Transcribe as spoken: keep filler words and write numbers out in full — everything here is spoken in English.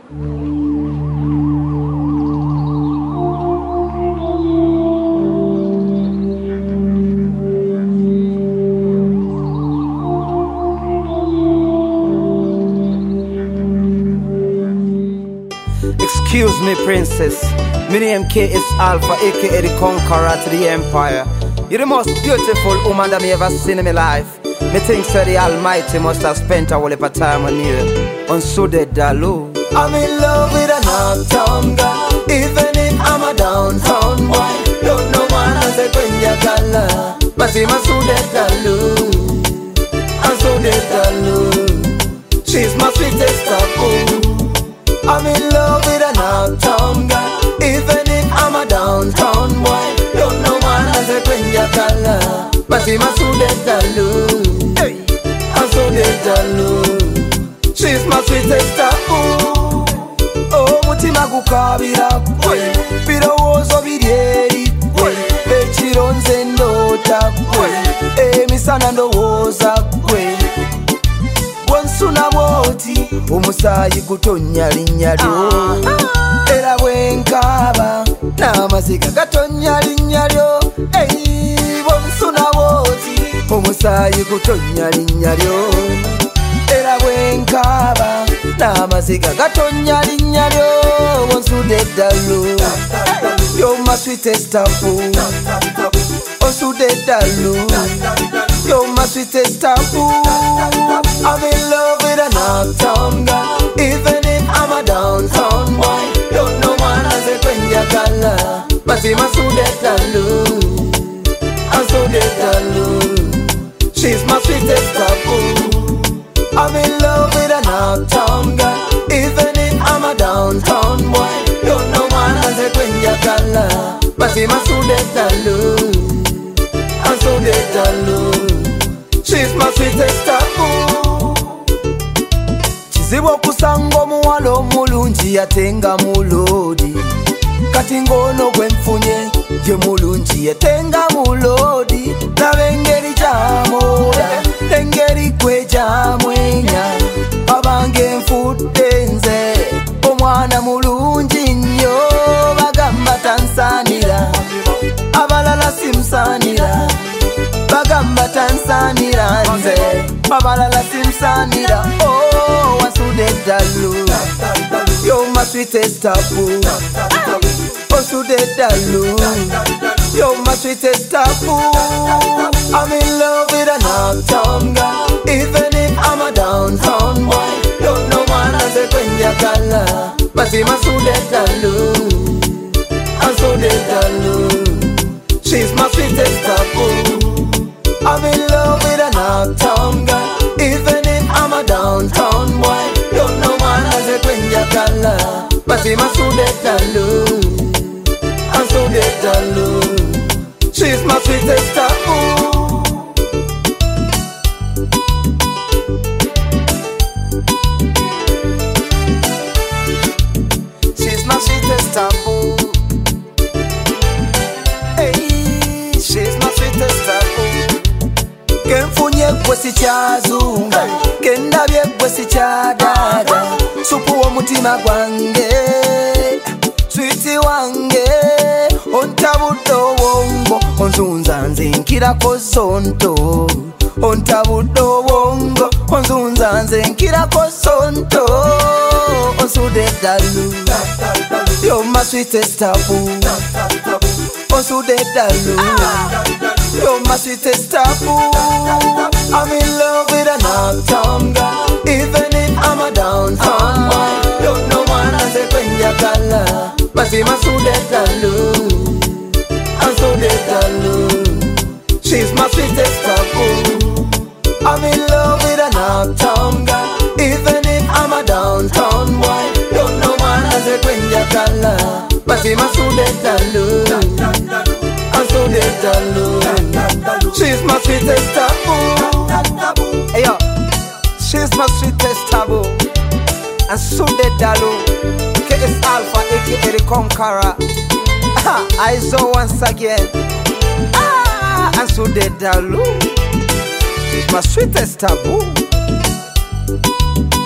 Excuse me, princess. My name K is Alpha, aka the Conqueror to the Empire. You're the most beautiful woman that me ever seen in my life. Me think so the Almighty must have spent a whole heap of time on you. On Sude Dalu. I'm in love with an uptown girl, even if I'm a downtown boy. Don't know one as a Kenya color, but I'm a Sude Dalu. I'm Sude Dalu. She's my sweetest couple. I'm in love with an uptown girl, even if I'm a downtown boy. Don't know one as a Kenya color, but I'm a Sude Dalu. Hey, I'm Sude Dalu. She's my sweetest couple. Oh, mutima gukabira kwe, birowoozo biryeri kwe, ekironze ndota kwe, emisana ndowooza kwe. Bwonsuna bwoti omusaayi gutonnya linnya lyo, era bwenkaba n'amaziga gatonnya linnya lyo. Bwonsuna bwoti omusaayi gutonnya linnya lyo, era bwenkaba n'amaziga gatonnya linnya lyo. Onsude Dalu, you're my sweetest apple. Onsude Dalu, you're my sweetest apple. I'm in love with an uptown girl, even if I'm a downtown boy. Don't know one as a Kenya color, but I'm a Sude Dalu. I'm Sude Dalu. She's my sweetest couple. I'm in love with an uptown girl, even if I'm a downtown boy. Don't know one as a Kenya color, but I'm a Sude Dalu. I'm Sude Dalu. She's my sweetest couple. Kizibu okusanga omuwala omulungi yatenga mulodi, kati ng'ono gwe nfunye ye mulungi yatenga mulodi. Laba engeri gy'amoola n'engeri gwe gy'amwenya, abange nfudde nze omwana mulungi nnyo. Bagamba tansaanira, abalala simusaanira. Bagamba tansaanira nze, abalala simusaanira. Oh, Onsude Dalu, you're my sweetest apple. Onsude Dalu, you're my sweetest apple. I'm in love with an uptown girl, even if I'm a downtown boy. Don't know one as a Kenya color, but I'm a Sude Dalu. I'm Sude Dalu. She's my sweetest couple. I'm in love with an uptown girl, even if I'm a downtown boy. Don't know one as a Kenya color, but I'm a Sude Dalu. I'm Sude Dalu. She's my sweetest couple. She's my sweetest couple. Hey, she's my sweetest couple. Kenfunye gwe sikyazunga, kendabye gwe sikyadada. Supu w'omutima gwange, switi wange. Ontabudde obwongo, onzunza nze nkirako sonto. Ontabudde obwongo, onzunza nze nkirako sonto. Onsude Dalu, you're my sweetest apple. Onsude Dalu, you're my sweetest apple. I'm in love with an uptown girl, even if I'm a downtown boy. Don't know one as a Kenya color, but I'm a Sude Dalu. I'm Sude Dalu. She's my sweetest couple. I'm in love with an uptown girl, even if I'm a downtown boy. Don't know one as a Kenya color, but I'm a Sude Dalu. I'm Sude Dalu. She's my sweetest taboo. Hey yo, she's my sweetest taboo. And Sude Dalu, K S Alpha, aka the Conqueror. I saw once again. Ah, and Sude Dalu, she's my sweetest taboo.